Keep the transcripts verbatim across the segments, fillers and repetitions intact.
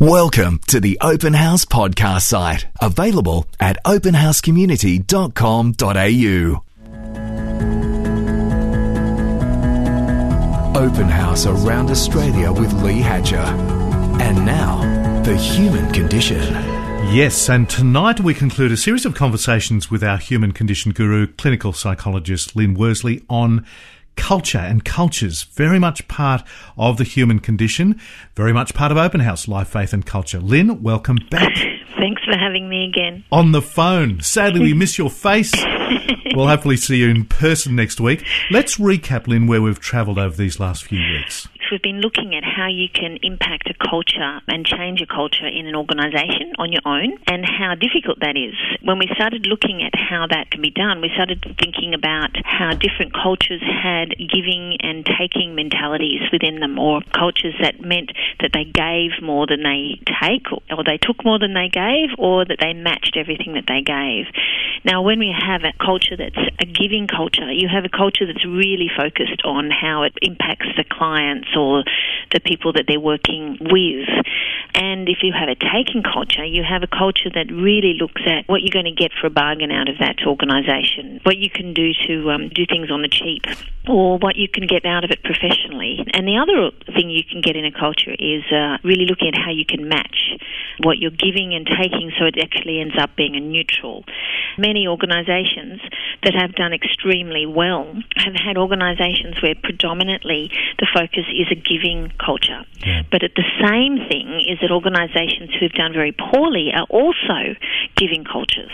Welcome to the Open House podcast site, available at open house community dot com dot a u. Open House around Australia with Lee Hatcher. And now, the human condition. Yes, and tonight we conclude a series of conversations with our human condition guru, clinical psychologist Lynn Worsley, on culture and cultures, very much part of the human condition, very much part of Open House, Life, Faith and Culture. Lynn, welcome back. Thanks for having me again. On the phone. Sadly, we miss your face. We'll hopefully see you in person next week. Let's recap, Lynn, where we've travelled over these last few weeks. We've been looking at how you can impact a culture and change a culture in an organisation on your own, and how difficult that is. When we started looking at how that can be done, we started thinking about how different cultures had giving and taking mentalities within them, or cultures that meant that they gave more than they take, or they took more than they gave, or that they matched everything that they gave. Now, when we have a culture that's a giving culture, you have a culture that's really focused on how it impacts the clients or the people that they're working with. And if you have a taking culture, you have a culture that really looks at what you're going to get for a bargain out of that organisation, what you can do to um, do things on the cheap, or what you can get out of it professionally. And the other thing you can get in a culture is uh, really looking at how you can match what you're giving and taking so it actually ends up being a neutral. Many organisations that have done extremely well have had organisations where predominantly the focus is a giving culture. Yeah. But at the same thing is that organisations who've done very poorly are also giving cultures.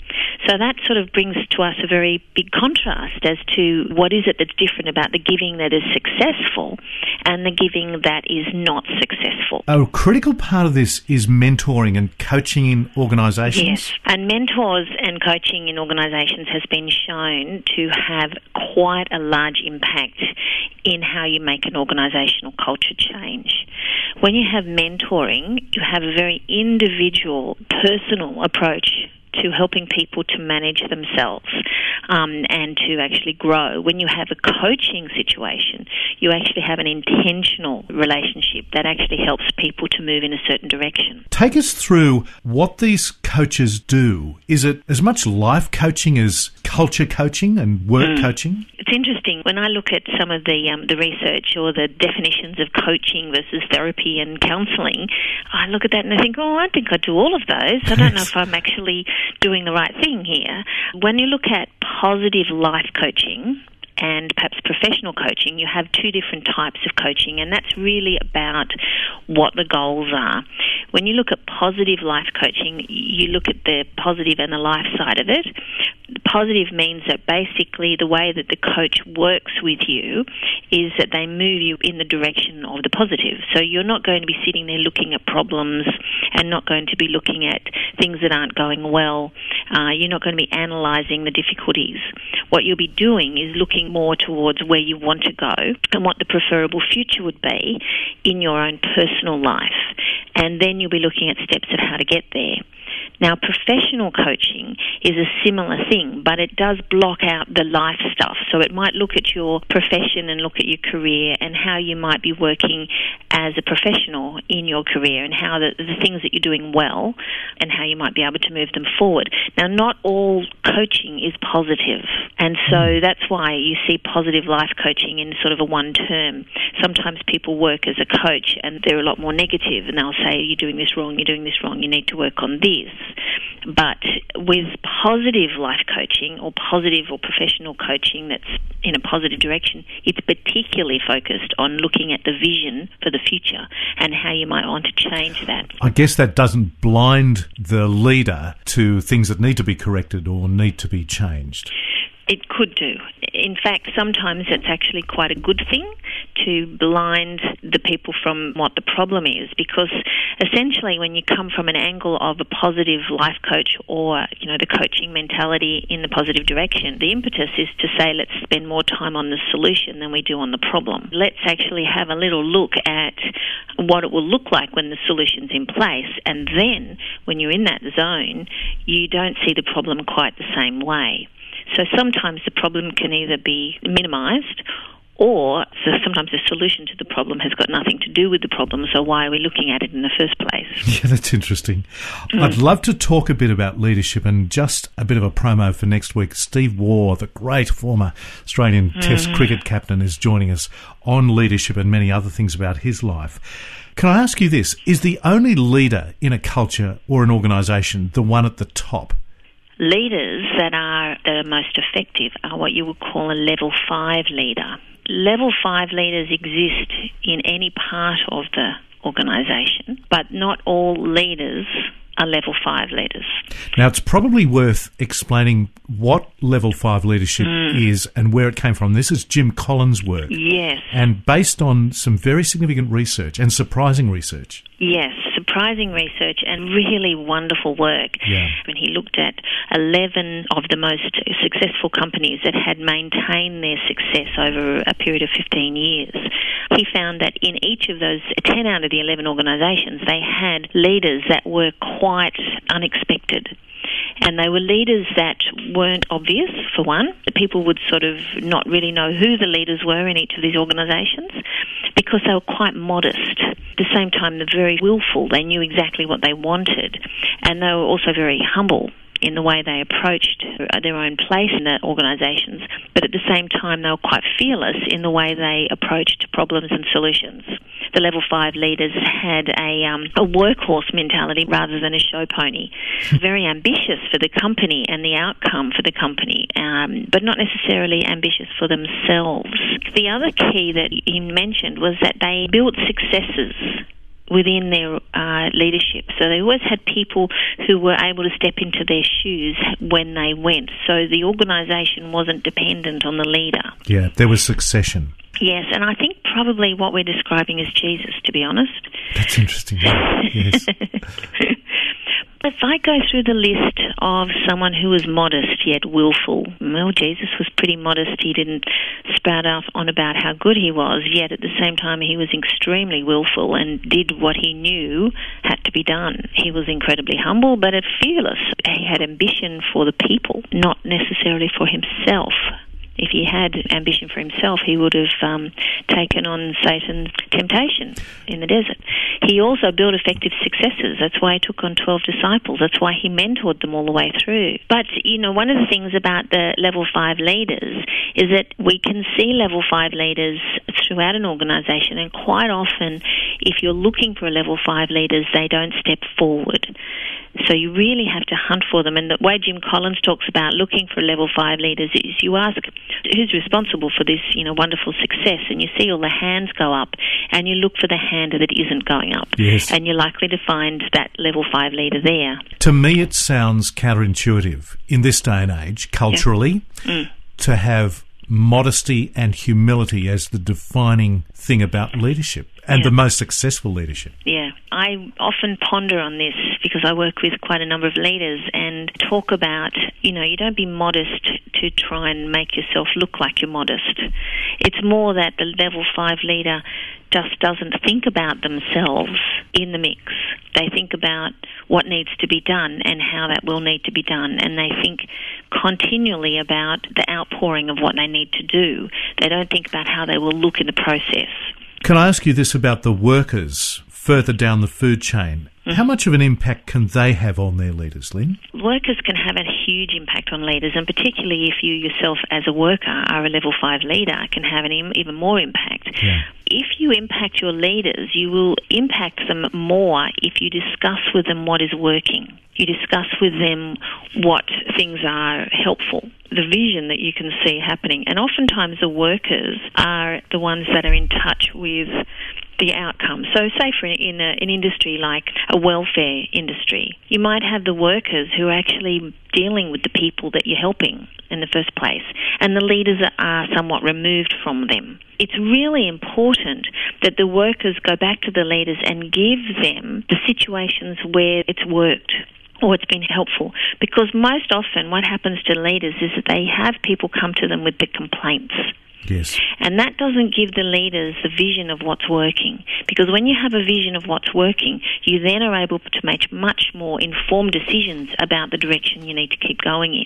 So that sort of brings to us a very big contrast as to what is it that's different about the giving that is successful and the giving that is not successful. A critical part of this is mentoring and coaching in organisations. Yes, and mentors and coaching in organisations has been shown to have quite a large impact in how you make an organisational culture change. When you have mentoring, you have a very individual, personal approach to helping people to manage themselves um, and to actually grow. When you have a coaching situation, you actually have an intentional relationship that actually helps people to move in a certain direction. Take us through what these coaches do. Is it as much life coaching as culture coaching and work mm. coaching? It's interesting. When I look at some of the um, the research or the definitions of coaching versus therapy and counselling, I look at that and I think, oh, I think I do all of those. I don't know if I'm actually doing the right thing here. When you look at positive life coaching and perhaps professional coaching, you have two different types of coaching, and that's really about what the goals are. When you look at positive life coaching, you look at the positive and the life side of it. The positive means that basically the way that the coach works with you is that they move you in the direction of the positive. So you're not going to be sitting there looking at problems and not going to be looking at things that aren't going well. Uh, you're not going to be analysing the difficulties. What you'll be doing is looking more towards where you want to go and what the preferable future would be in your own personal life. And then you'll be looking at steps of how to get there. Now, professional coaching is a similar thing, but it does block out the life stuff. So it might look at your profession and look at your career and how you might be working as a professional in your career and how the, the things that you're doing well and how you might be able to move them forward. Now, not all coaching is positive, and so that's why you see positive life coaching in sort of a one term. Sometimes people work as a coach and they're a lot more negative, and they'll say, you're doing this wrong, you're doing this wrong, you need to work on this. But with positive life coaching or positive or professional coaching that's in a positive direction, it's particularly focused on looking at the vision for the future and how you might want to change that. I guess that doesn't blind the leader to things that need to be corrected or need to be changed. It could do. In fact, sometimes it's actually quite a good thing to blind the people from what the problem is, because essentially when you come from an angle of a positive life coach or, you know, the coaching mentality in the positive direction, the impetus is to say, let's spend more time on the solution than we do on the problem. Let's actually have a little look at what it will look like when the solution's in place, and then when you're in that zone, you don't see the problem quite the same way. So sometimes the problem can either be minimised or so sometimes the solution to the problem has got nothing to do with the problem, so why are we looking at it in the first place? Yeah, that's interesting. Mm. I'd love to talk a bit about leadership, and just a bit of a promo for next week. Steve Waugh, the great former Australian mm. Test cricket captain, is joining us on leadership and many other things about his life. Can I ask you this? Is the only leader in a culture or an organisation the one at the top? Leaders that are that are most effective are what you would call a level five leader. Level five leaders exist in any part of the organisation, but not all leaders are level five leaders. Now, it's probably worth explaining what level five leadership mm. is and where it came from. This is Jim Collins' work. Yes. And based on some very significant research and surprising research. Yes, surprising research and really wonderful work. Yeah. When he looked at eleven of the most successful companies that had maintained their success over a period of fifteen years, he found that in each of those ten out of the eleven organisations, they had leaders that were quite unexpected. And they were leaders that weren't obvious, for one. The people would sort of not really know who the leaders were in each of these organisations because they were quite modest. At the same time, they're very willful. They knew exactly what they wanted. And they were also very humble in the way they approached their own place in the organisations. But at the same time, they were quite fearless in the way they approached problems and solutions. The level five leaders had a, um, a workhorse mentality rather than a show pony. Very ambitious for the company and the outcome for the company, um, but not necessarily ambitious for themselves. The other key that he mentioned was that they built successes within their uh, leadership. So they always had people who were able to step into their shoes when they went. So the organisation wasn't dependent on the leader. Yeah, there was succession. Yes, and I think probably what we're describing is Jesus, to be honest. That's interesting. Yeah. Yes. If I go through the list of someone who was modest yet willful, well, Jesus was pretty modest. He didn't spout off on about how good he was, yet at the same time he was extremely willful and did what he knew had to be done. He was incredibly humble, but fearless. He had ambition for the people, not necessarily for himself. If he had ambition for himself, he would have um, taken on Satan's temptation in the desert. He also built effective successors. That's why he took on twelve disciples. That's why he mentored them all the way through. But, you know, one of the things about the level five leaders is that we can see level five leaders throughout an organisation, and quite often, if you're looking for a level five leaders, they don't step forward. So you really have to hunt for them. And the way Jim Collins talks about looking for level five leaders is you ask who's responsible for this, you know, wonderful success, and you see all the hands go up, and you look for the hand that isn't going up. Yes. And you're likely to find that level five leader there. To me, it sounds counterintuitive in this day and age, culturally, yeah. mm. to have modesty and humility as the defining thing about leadership and yeah. the most successful leadership. Yeah, I often ponder on this because I work with quite a number of leaders and talk about, you know, you don't be modest to try and make yourself look like you're modest. It's more that the level five leader just doesn't think about themselves in the mix. They think about what needs to be done and how that will need to be done, and they think continually about the outpouring of what they need to do. They don't think about how they will look in the process. Can I ask you this about the workers further down the food chain? Mm-hmm. How much of an impact can they have on their leaders, Lynn? Workers can have a huge impact on leaders, and particularly if you yourself as a worker are a level five leader, can have an im- even more impact. Yeah. If you impact your leaders, you will impact them more if you discuss with them what is working. You discuss with them what things are helpful, the vision that you can see happening. And oftentimes the workers are the ones that are in touch with the outcome. So say for in a, an industry like a welfare industry, you might have the workers who are actually dealing with the people that you're helping in the first place, and the leaders are somewhat removed from them. It's really important that the workers go back to the leaders and give them the situations where it's worked or it's been helpful, because most often what happens to leaders is that they have people come to them with the complaints. Yes. And that doesn't give the leaders the vision of what's working, because when you have a vision of what's working, you then are able to make much more informed decisions about the direction you need to keep going in.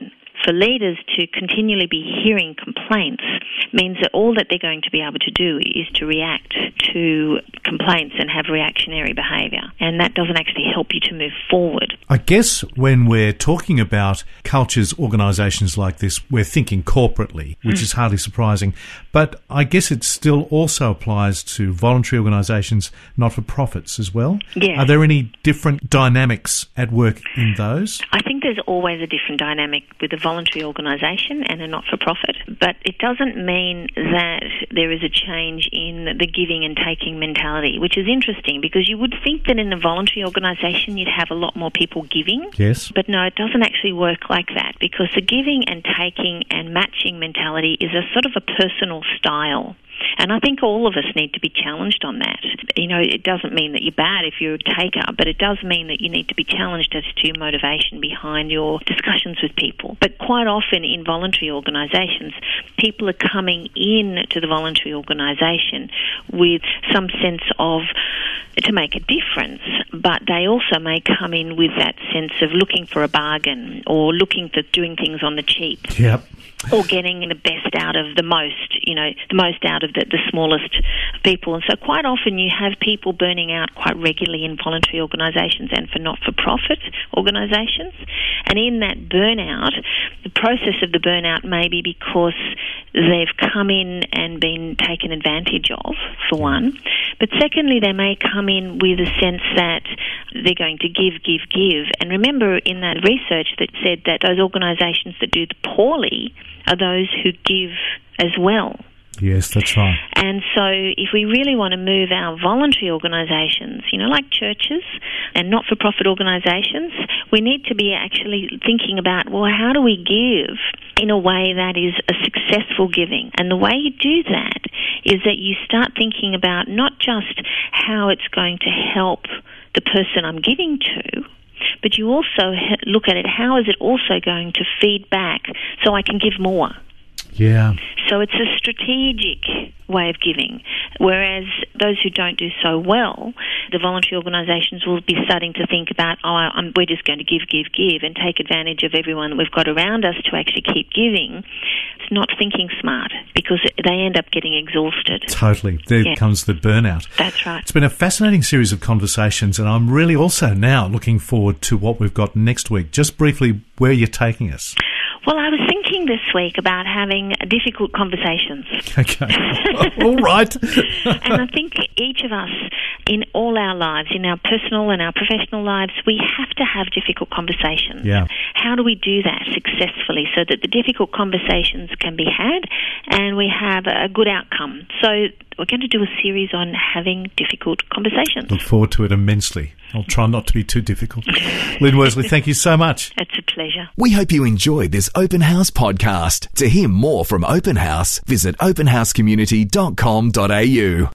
for leaders to continually be hearing complaints means that all that they're going to be able to do is to react to complaints and have reactionary behaviour. And that doesn't actually help you to move forward. I guess when we're talking about cultures, organisations like this, we're thinking corporately, which mm. is hardly surprising. But I guess it still also applies to voluntary organisations, not-for-profits as well. Yeah. Are there any different dynamics at work in those? I think there's always a different dynamic with a voluntary organisation and a not-for-profit. But it doesn't mean that there is a change in the giving and taking mentality, which is interesting because you would think that in a voluntary organisation you'd have a lot more people giving. Yes. But no, it doesn't actually work like that because the giving and taking and matching mentality is a sort of a personal style. And I think all of us need to be challenged on that. You know, it doesn't mean that you're bad if you're a taker, but it does mean that you need to be challenged as to your motivation behind your discussions with people. But quite often in voluntary organisations, people are coming in to the voluntary organisation with some sense of to make a difference, but they also may come in with that sense of looking for a bargain or looking for doing things on the cheap. Yep. Or getting the best out of the most, you know, the most out of the, the smallest people. And so quite often you have people burning out quite regularly in voluntary organisations and for not-for-profit organisations. And in that burnout, the process of the burnout may be because they've come in and been taken advantage of, for one. But secondly, they may come in with a sense that they're going to give, give, give. And remember in that research that said that those organisations that do poorly are those who give as well. Yes, that's right. And so if we really want to move our voluntary organisations, you know, like churches and not-for-profit organisations, we need to be actually thinking about, well, how do we give in a way that is a successful giving? And the way you do that is that you start thinking about not just how it's going to help the person I'm giving to, but you also look at it, how is it also going to feed back so I can give more? Yeah. So it's a strategic way of giving, whereas those who don't do so well, the voluntary organisations will be starting to think about, oh, I'm, we're just going to give, give, give and take advantage of everyone that we've got around us to actually keep giving. It's not thinking smart because they end up getting exhausted. Totally. There yeah. comes the burnout. That's right. It's been a fascinating series of conversations, and I'm really also now looking forward to what we've got next week. Just briefly, where you're taking us. Well, I was thinking this week about having difficult conversations. Okay. All right. And I think each of us, in all our lives, in our personal and our professional lives, we have to have difficult conversations. Yeah. How do we do that successfully so that the difficult conversations can be had and we have a good outcome? So we're going to do a series on having difficult conversations. Look forward to it immensely. I'll try not to be too difficult. Lynn Worsley, thank you so much. It's a pleasure. We hope you enjoyed this Open House podcast. To hear more from Open House, visit open house community dot com dot a u.